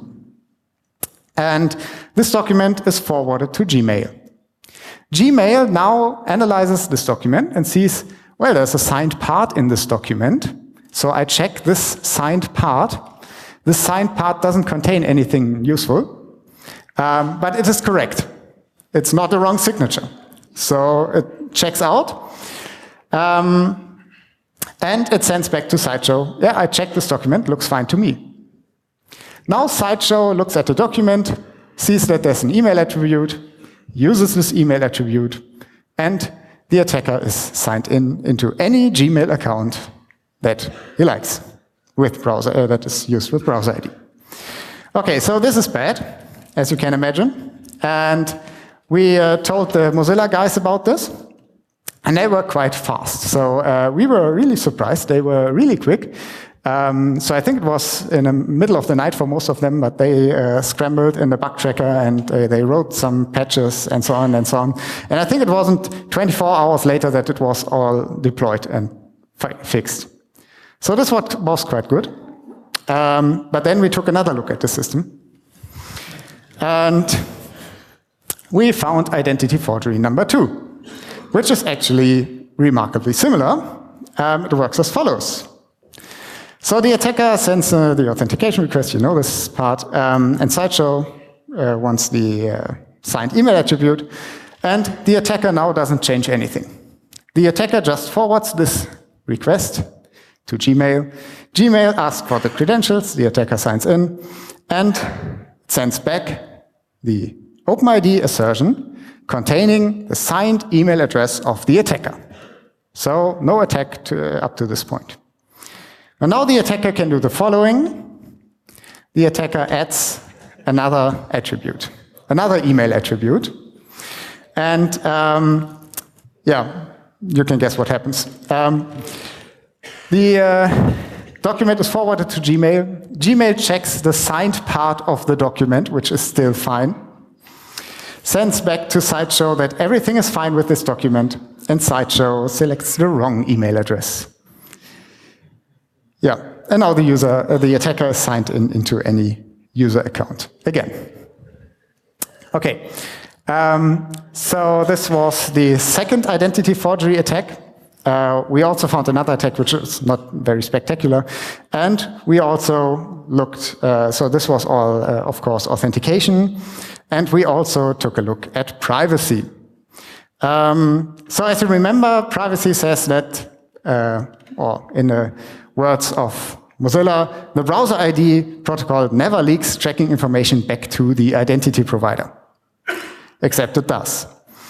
And this document is forwarded to Gmail. Gmail now analyzes this document and sees, well, there's a signed part in this document. So I check this signed part. This signed part doesn't contain anything useful, um, but it is correct. It's not the wrong signature. So it checks out. Um, and it sends back to Sideshow, yeah, I checked this document, looks fine to me. Now Sideshow looks at the document, sees that there's an email attribute, uses this email attribute, and the attacker is signed in into any Gmail account that he likes with browser, uh, that is used with browser I D. Okay, so this is bad, as you can imagine. And we uh, told the Mozilla guys about this, and they were quite fast. So uh, we were really surprised. They were really quick. Um, so I think it was in the middle of the night for most of them, but they uh, scrambled in the bug tracker and uh, they wrote some patches and so on and so on. And I think it wasn't twenty-four hours later that it was all deployed and fi fixed. So this was, was quite good. Um, but then we took another look at the system. And we found identity forgery number two, which is actually remarkably similar. Um, it works as follows. So the attacker sends uh, the authentication request, you know this part, um, and Sideshow uh, wants the uh, signed email attribute, and the attacker now doesn't change anything. The attacker just forwards this request to Gmail. Gmail asks for the credentials, the attacker signs in, and sends back the OpenID assertion containing the signed email address of the attacker. So no attack to, uh, up to this point. And now the attacker can do the following. The attacker adds another attribute, another email attribute. And um, yeah, you can guess what happens. Um, the uh, document is forwarded to Gmail. Gmail checks the signed part of the document, which is still fine. Sends back to Sideshow that everything is fine with this document, and Sideshow selects the wrong email address. Yeah, and now the user, uh, the attacker is signed in into any user account again. Okay, um, so this was the second identity forgery attack. Uh, we also found another attack which is not very spectacular, and we also looked. Uh, so this was all, uh, of course, authentication, and we also took a look at privacy. Um, so as you remember, privacy says that, uh, or in the words of Mozilla, the browser I D protocol never leaks tracking information back to the identity provider, except it does.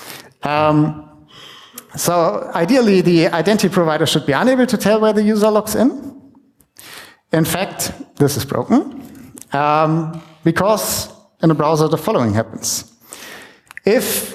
Um, so ideally, the identity provider should be unable to tell where the user logs in. In fact, this is broken, um, because in a browser the following happens. If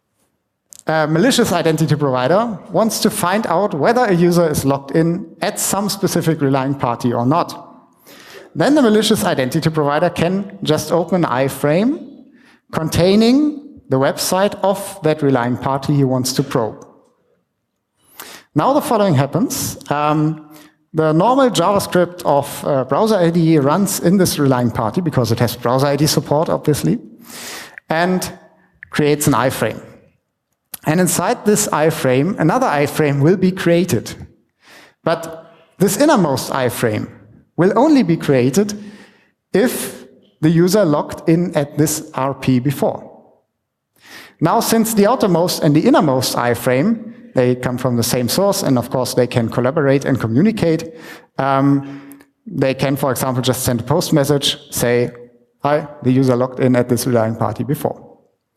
a malicious identity provider wants to find out whether a user is logged in at some specific relying party or not, then the malicious identity provider can just open an iframe containing the website of that relying party he wants to probe. Now the following happens. Um, the normal JavaScript of uh, browser I D runs in this relying party because it has browser I D support, obviously, and creates an iframe. And inside this iframe, another iframe will be created. But this innermost iframe will only be created if the user logged in at this R P before. Now, since the outermost and the innermost iframe, they come from the same source, and of course they can collaborate and communicate, um, they can, for example, just send a post message, say, hi, the user logged in at this relying party before.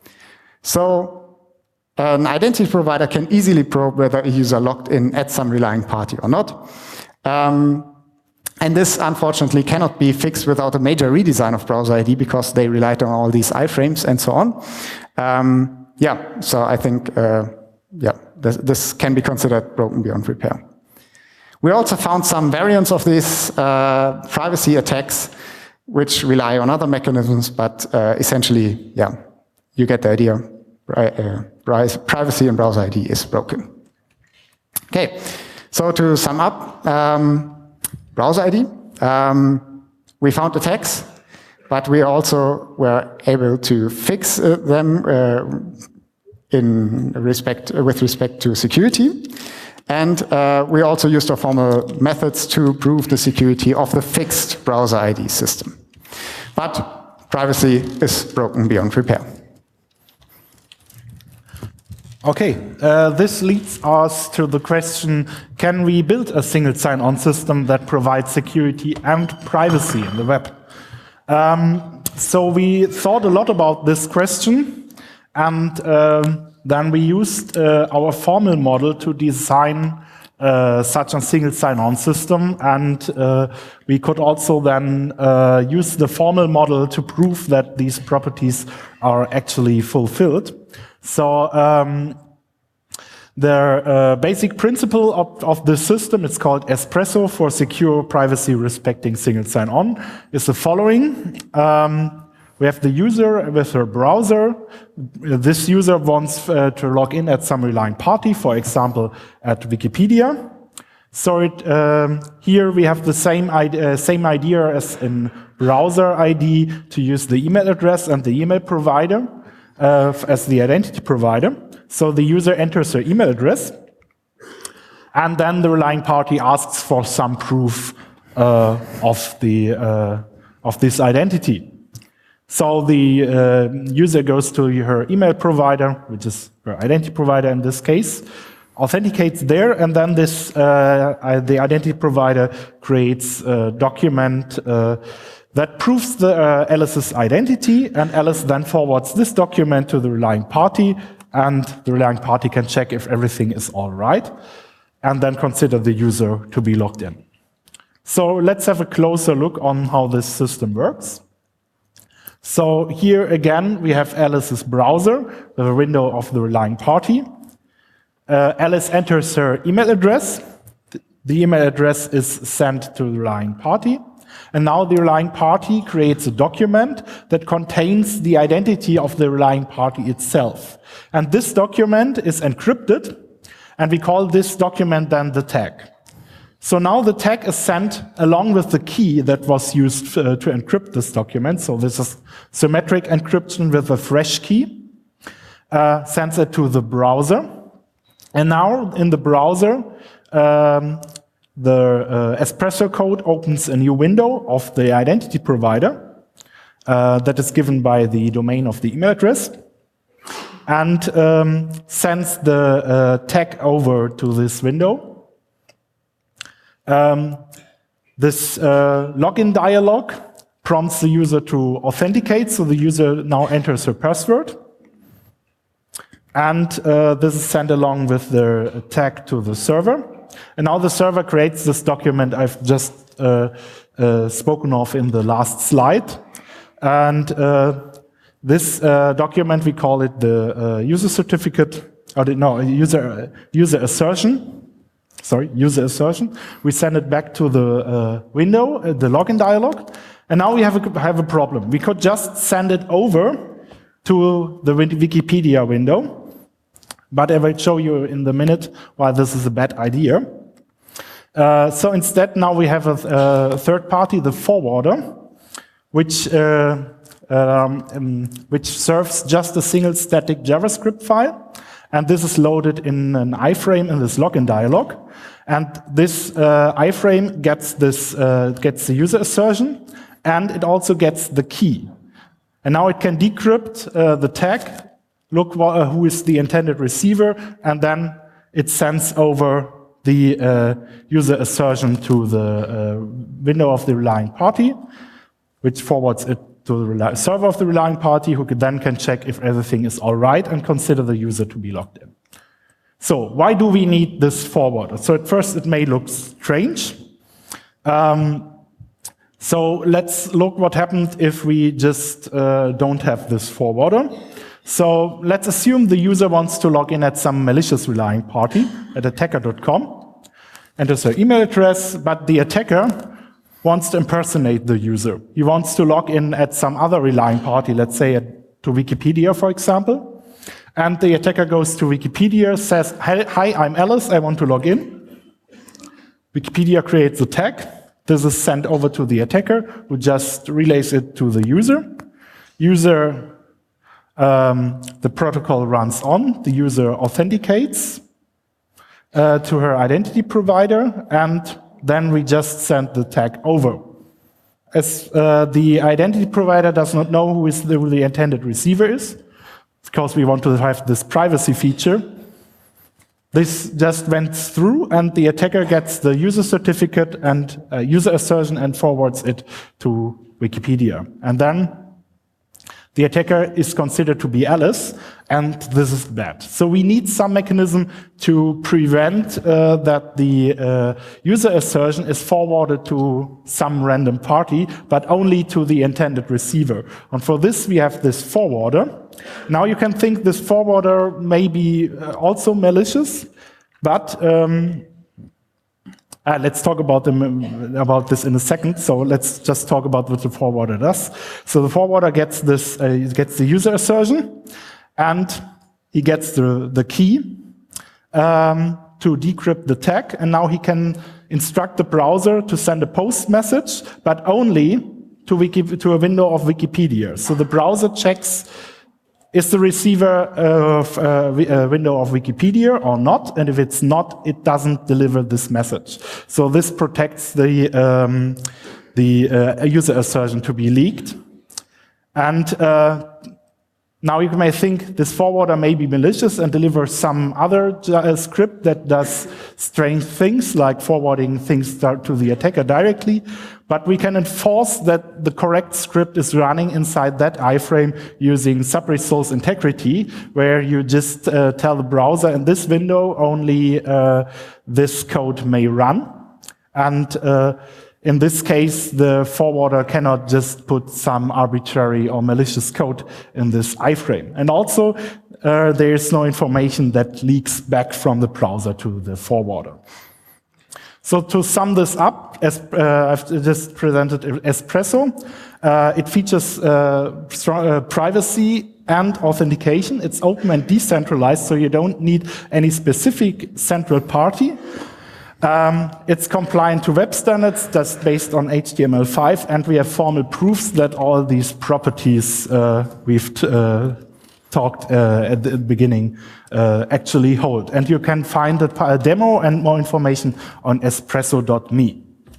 So an identity provider can easily probe whether a user logged in at some relying party or not. Um, and this, unfortunately, cannot be fixed without a major redesign of browser I D because they relied on all these iframes and so on. Um, yeah, so I think uh, yeah, this, this can be considered broken beyond repair. We also found some variants of these uh, privacy attacks which rely on other mechanisms, but uh, essentially, yeah, you get the idea. Uh, privacy in browser I D is broken. Okay, So to sum up, um, browser I D, um, we found attacks, but we also were able to fix uh, them uh, in respect, uh, with respect to security. And uh, we also used our formal methods to prove the security of the fixed browser I D system. But privacy is broken beyond repair. Okay, uh, this leads us to the question, can we build a single sign-on system that provides security and privacy in the web? Um, so we thought a lot about this question, and uh, then we used uh, our formal model to design uh, such a single sign-on system, and uh, we could also then uh, use the formal model to prove that these properties are actually fulfilled. So um, the uh, basic principle of, of the system, it's called Espresso for secure privacy respecting single sign-on, is the following. Um, we have the user with her browser. This user wants uh, to log in at some relying party, for example, at Wikipedia. So it, um, here we have the same idea, same idea as in browser I D to use the email address and the email provider uh, as the identity provider. So the user enters their email address, and then the relying party asks for some proof uh, of the uh, of this identity. So the uh, user goes to her email provider, which is her identity provider in this case, authenticates there, and then this uh, the identity provider creates a document uh, that proves the uh, Alice's identity, and Alice then forwards this document to the relying party, and the relying party can check if everything is all right, and then consider the user to be logged in. So let's have a closer look on how this system works. So here again, we have Alice's browser, the window of the relying party. Uh, Alice enters her email address. The email address is sent to the relying party. And now the relying party creates a document that contains the identity of the relying party itself. And this document is encrypted, and we call this document then the tag. So now the tag is sent along with the key that was used uh, to encrypt this document. So this is symmetric encryption with a fresh key, uh, sends it to the browser. And now in the browser, um, the uh, Espresso code opens a new window of the identity provider uh, that is given by the domain of the email address, and um, sends the uh, tag over to this window. Um, this uh, login dialog prompts the user to authenticate, so the user now enters her password. And uh, this is sent along with the tag to the server. And now the server creates this document I've just uh, uh, spoken of in the last slide. And uh, this uh, document, we call it the uh, user certificate, or the, no, user, user assertion. Sorry, user assertion. We send it back to the uh, window, uh, the login dialog. And now we have a, have a problem. We could just send it over to the Wikipedia window. But I will show you in the minute why this is a bad idea. Uh, so instead, now we have a, a third party, the forwarder, which, uh, um, um, which serves just a single static JavaScript file. And this is loaded in an iframe in this login dialog. And this uh, iframe gets, this, uh, gets the user assertion, and it also gets the key. And now it can decrypt uh, the tag, look uh, who is the intended receiver, and then it sends over the uh, user assertion to the uh, window of the relying party, which forwards it to the server of the relying party, who then can check if everything is all right and consider the user to be logged in. So why do we need this forwarder? So at first it may look strange. Um, so let's look what happens if we just uh, don't have this forwarder. So let's assume the user wants to log in at some malicious relying party at attacker dot com, enters their email address, but the attacker wants to impersonate the user. He wants to log in at some other relying party, let's say at, to Wikipedia, for example. And the attacker goes to Wikipedia, says, hi, I'm Alice, I want to log in. Wikipedia creates a tag. This is sent over to the attacker, who just relays it to the user. User, um, the protocol runs on. The user authenticates uh, to her identity provider, and then we just send the tag over. As uh, the identity provider does not know who, is the, who the intended receiver is, because we want to have this privacy feature, this just went through, and the attacker gets the user certificate and uh, user assertion and forwards it to Wikipedia. And then the attacker is considered to be Alice, and this is bad. So we need some mechanism to prevent uh, that the uh, user assertion is forwarded to some random party, but only to the intended receiver. And for this, we have this forwarder. Now you can think this forwarder may be uh, also malicious, but um, Uh, let's talk about them about this in a second. So let's just talk about what the forwarder does. So the forwarder gets this, uh, gets the user assertion, and he gets the the key um, to decrypt the tag. And now he can instruct the browser to send a post message, but only to Wiki, to a window of Wikipedia. So the browser checks, is the receiver of uh, a window of Wikipedia or not? And if it's not, it doesn't deliver this message. So this protects the, um, the uh, user assertion to be leaked. And uh, now you may think this forwarder may be malicious and deliver some other uh, script that does strange things, like forwarding things to the attacker directly. But we can enforce that the correct script is running inside that iframe using sub-resource integrity, where you just uh, tell the browser in this window only uh, this code may run. And uh, in this case, the forwarder cannot just put some arbitrary or malicious code in this iframe. And also, uh, there is no information that leaks back from the browser to the forwarder. So to sum this up, as uh, I've just presented Espresso, uh, it features uh, strong, uh, privacy and authentication. It's open and decentralized, so you don't need any specific central party. Um, it's compliant to web standards, that's based on H T M L five, and we have formal proofs that all these properties uh, we've t uh, talked uh, at the beginning uh, actually hold. And you can find a demo and more information on espresso dot me.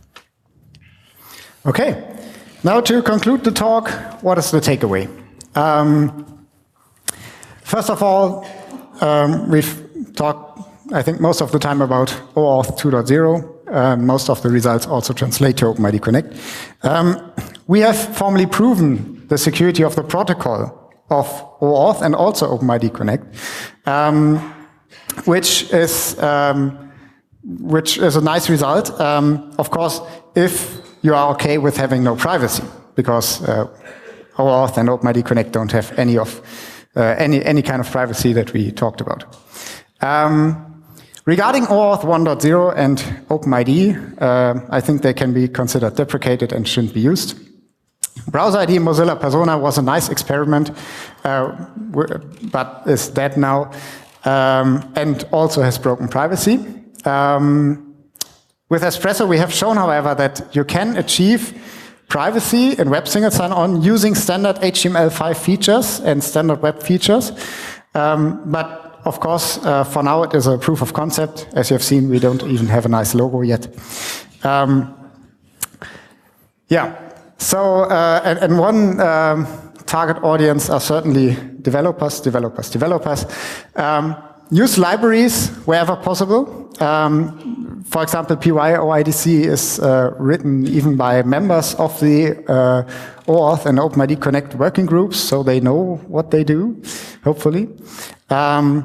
Okay, now to conclude the talk, what is the takeaway? Um, first of all, um, we've talked, I think, most of the time about OAuth two point zero. Uh, most of the results also translate to OpenID Connect. Um, we have formally proven the security of the protocol of OAuth and also OpenID Connect, um, which is um, which is a nice result. Um, of course, if you are okay with having no privacy, because uh, OAuth and OpenID Connect don't have any of uh, any any kind of privacy that we talked about. Um, regarding OAuth one point zero and OpenID, uh, I think they can be considered deprecated and shouldn't be used. Browser I D Mozilla Persona was a nice experiment, uh, but is dead now, um, and also has broken privacy. Um, with Espresso, we have shown, however, that you can achieve privacy in Web Single Sign-On using standard H T M L five features and standard web features. Um, but of course, uh, for now, it is a proof of concept. As you have seen, we don't even have a nice logo yet. Um, yeah. So, uh, and, and one um, target audience are certainly developers, developers, developers. Um, use libraries wherever possible. Um, for example, P Y O I D C is uh, written even by members of the uh, OAuth and OpenID Connect working groups, so they know what they do, hopefully. Um,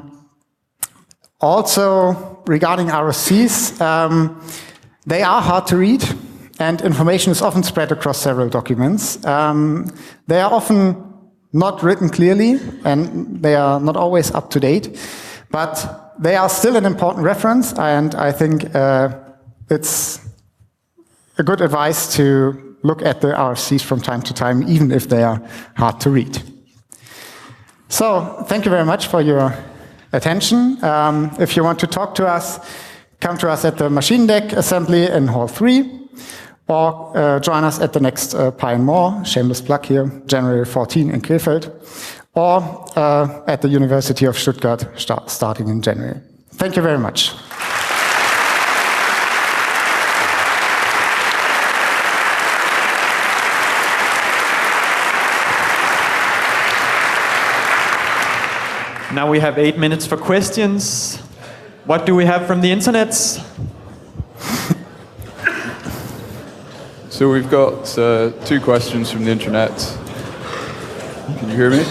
also, regarding R S Cs, um, they are hard to read. And information is often spread across several documents. Um, they are often not written clearly, and they are not always up to date. But they are still an important reference, and I think uh, it's a good advice to look at the R S Cs from time to time, even if they are hard to read. So, thank you very much for your attention. Um, if you want to talk to us, come to us at the machine deck assembly in Hall three, or uh, join us at the next uh, Pi and More, shameless plug here, January fourteenth in Krefeld, or uh, at the University of Stuttgart start, starting in January. Thank you very much. Now we have eight minutes for questions. What do we have from the internet? So we've got uh, two questions from the internet. Can you hear me?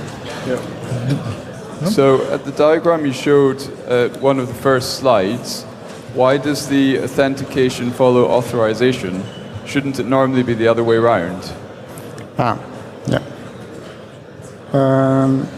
Yeah. So at the diagram you showed uh, one of the first slides, why does the authentication follow authorization? Shouldn't it normally be the other way around? Ah, yeah. Um,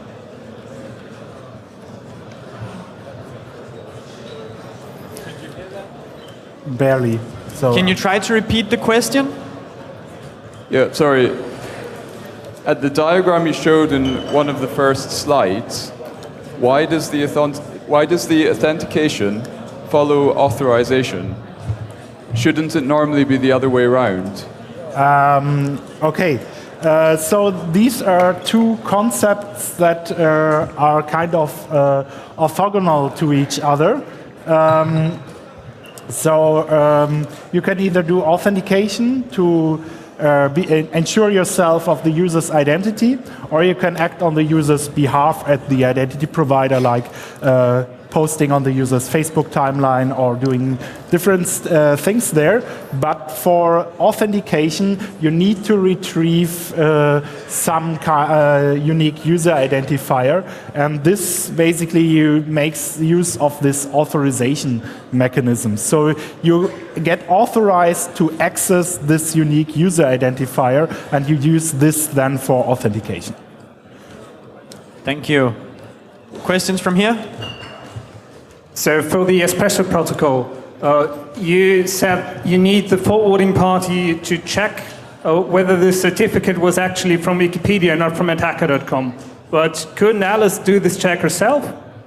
Barely. So Can you try to repeat the question? Yeah, sorry. At the diagram you showed in one of the first slides, why does the authent why does the authentication follow authorization? Shouldn't it normally be the other way around? Um, okay, uh, so these are two concepts that uh, are kind of uh, orthogonal to each other. Um, so um, you can either do authentication to uh, be, ensure yourself of the user's identity, or you can act on the user's behalf at the identity provider, like uh, posting on the user's Facebook timeline or doing different uh, things there. But for authentication, you need to retrieve uh, some uh, unique user identifier. And this basically you makes use of this authorization mechanism. So you get authorized to access this unique user identifier, and you use this then for authentication. Thank you. Questions from here? So for the Espresso protocol, uh, you said you need the forwarding party to check uh, whether the certificate was actually from Wikipedia, not from attacker dot com. But couldn't Alice do this check herself?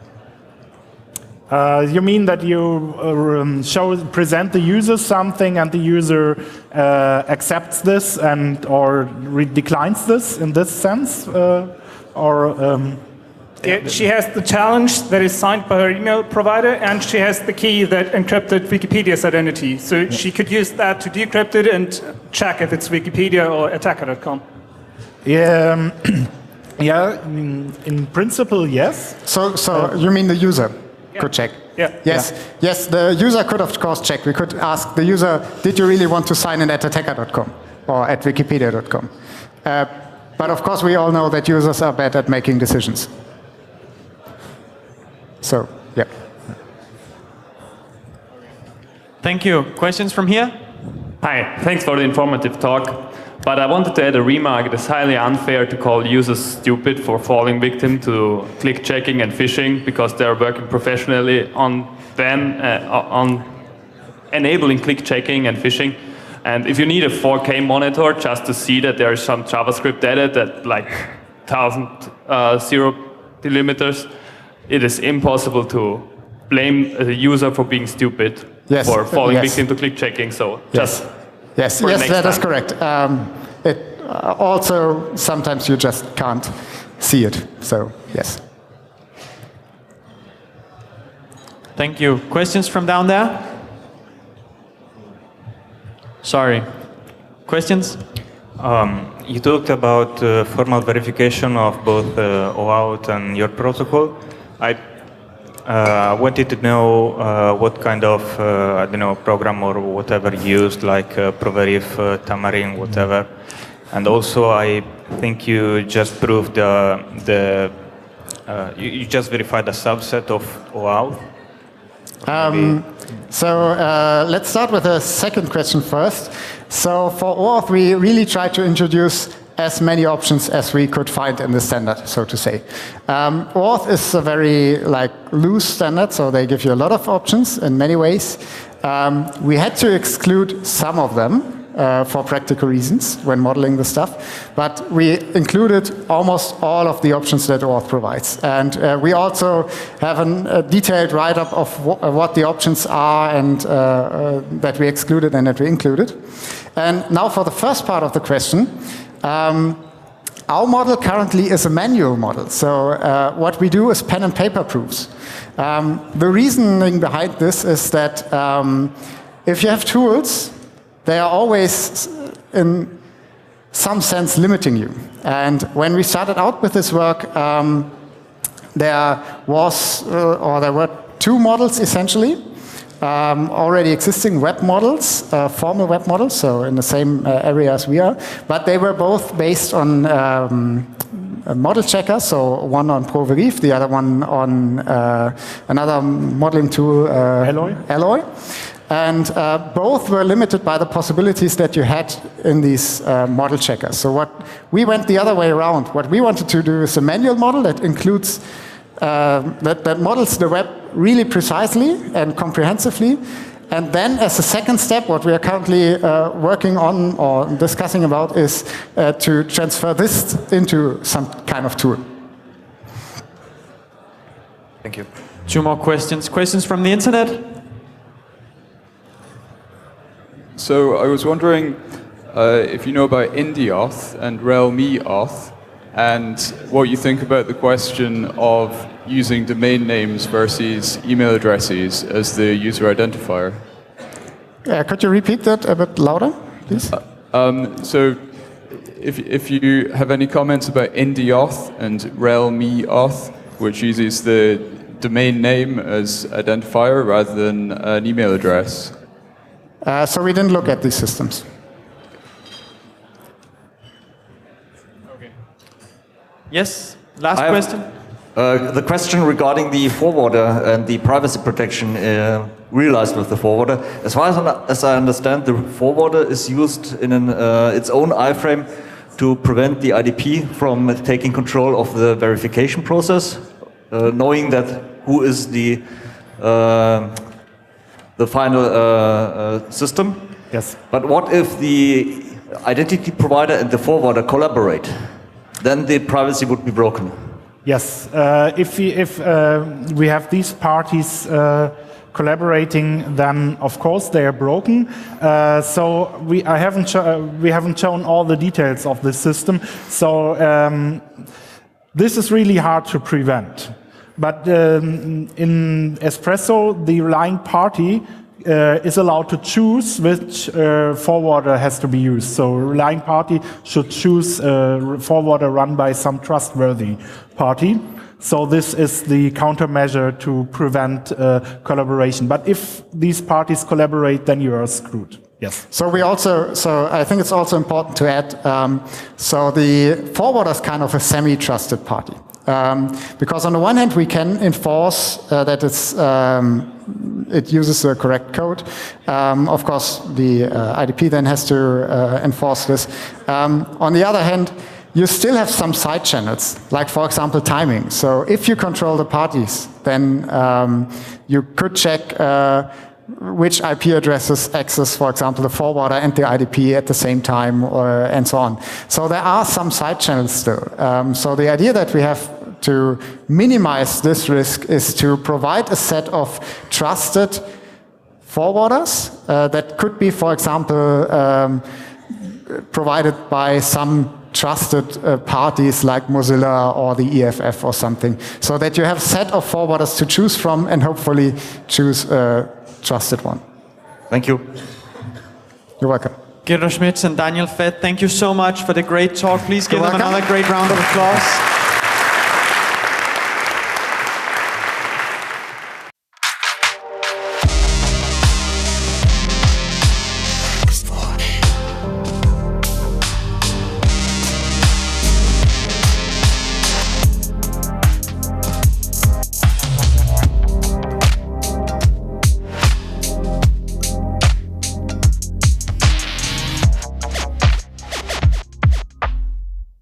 Uh, you mean that you uh, um, show, present the user something, and the user uh, accepts this and or re declines this in this sense, uh, or? Um, Yeah, she has the challenge that is signed by her email provider, and she has the key that encrypted Wikipedia's identity. So yeah. She could use that to decrypt it and check if it's Wikipedia or attacker dot com. Yeah, um, yeah. In, in principle, yes. So, so uh, you mean the user yeah. could check? Yeah. Yes. Yeah. Yes. The user could of course check. We could ask the user, "Did you really want to sign in at attacker dot com or at wikipedia dot com?" Uh, but of course, we all know that users are bad at making decisions. So, yeah. Thank you. Questions from here? Hi, thanks for the informative talk. But I wanted to add a remark. It is highly unfair to call users stupid for falling victim to click checking and phishing, because they are working professionally on them, uh, on enabling click checking and phishing. And if you need a four K monitor just to see that there is some JavaScript added at like one thousand uh, zero millimeters, it is impossible to blame the user for being stupid yes. for falling yes. victim to click checking. So yes. just yes, for yes, that time. is correct. Um, it uh, also sometimes you just can't see it. So yes. Thank you. Questions from down there? Sorry. Questions? Um, you talked about uh, formal verification of both uh, OAuth and your protocol. I uh, wanted to know uh, what kind of, uh, I don't know, program or whatever you used, like uh, Proverif, uh, Tamarin, whatever. And also, I think you just proved uh, the, uh, you, you just verified a subset of OAuth. Um, so uh, let's start with the second question first. So for OAuth, we really tried to introduce as many options as we could find in the standard, so to say. Um, OAuth is a very like loose standard, so they give you a lot of options in many ways. Um, we had to exclude some of them uh, for practical reasons when modeling the stuff. But we included almost all of the options that OAuth provides. And uh, we also have an, a detailed write-up of wh what the options are and uh, uh, that we excluded and that we included. And now for the first part of the question. Um, Our model currently is a manual model, so uh, what we do is pen and paper proofs. Um, the reasoning behind this is that um, if you have tools, they are always in some sense limiting you. And when we started out with this work, um, there was, uh, or there were two models essentially. Um, already existing web models, uh, formal web models, so in the same uh, area as we are, but they were both based on um, a model checker, so one on ProVerif, the other one on uh, another modeling tool, uh, Alloy. Alloy. And uh, both were limited by the possibilities that you had in these uh, model checkers. So what we went the other way around. What we wanted to do is a manual model that includes Uh, that, that models the web really precisely and comprehensively. And then as a second step, what we are currently uh, working on or discussing about is uh, to transfer this into some kind of tool. Thank you. Two more questions. Questions from the internet? So I was wondering uh, if you know about IndieAuth and RealMeAuth, and what you think about the question of using domain names versus email addresses as the user identifier. Uh, could you repeat that a bit louder, please? Uh, um, so if, if you have any comments about IndieAuth and RealMeAuth, which uses the domain name as identifier rather than an email address. Uh, so we didn't look at these systems. Yes, last I have, question. Uh, the question regarding the forwarder and the privacy protection uh, realized with the forwarder. As far as, as I understand, the forwarder is used in an, uh, its own iframe to prevent the I D P from taking control of the verification process, uh, knowing that who is the, uh, the final uh, uh, system. Yes. But what if the identity provider and the forwarder collaborate? Then the privacy would be broken. Yes, uh, if we, if uh, we have these parties uh, collaborating, then of course they are broken. Uh, so we I haven't uh, we haven't shown all the details of the system. So um, this is really hard to prevent. But um, in Espresso, the relying party Uh, is allowed to choose which uh, forwarder has to be used. So relying party should choose a forwarder run by some trustworthy party. So this is the countermeasure to prevent uh, collaboration. But if these parties collaborate, then you are screwed. Yes. So we also, so I think it's also important to add, um, so the forwarder is kind of a semi-trusted party. Um, because on the one hand, we can enforce uh, that it's, um, it uses the correct code. Um, of course, the uh, I D P then has to uh, enforce this. Um, on the other hand, you still have some side channels, like for example, timing. So if you control the parties, then um, you could check uh, which I P addresses access, for example, the forwarder and the I D P at the same time, or, and so on. So there are some side channels still. Um, so the idea that we have to minimize this risk is to provide a set of trusted forwarders uh, that could be, for example, um, provided by some trusted uh, parties like Mozilla or the E F F or something, so that you have a set of forwarders to choose from and hopefully choose a trusted one. Thank you. You're welcome. Guido Schmidt and Daniel Fett, thank you so much for the great talk. Please give You're them welcome. another great round of applause.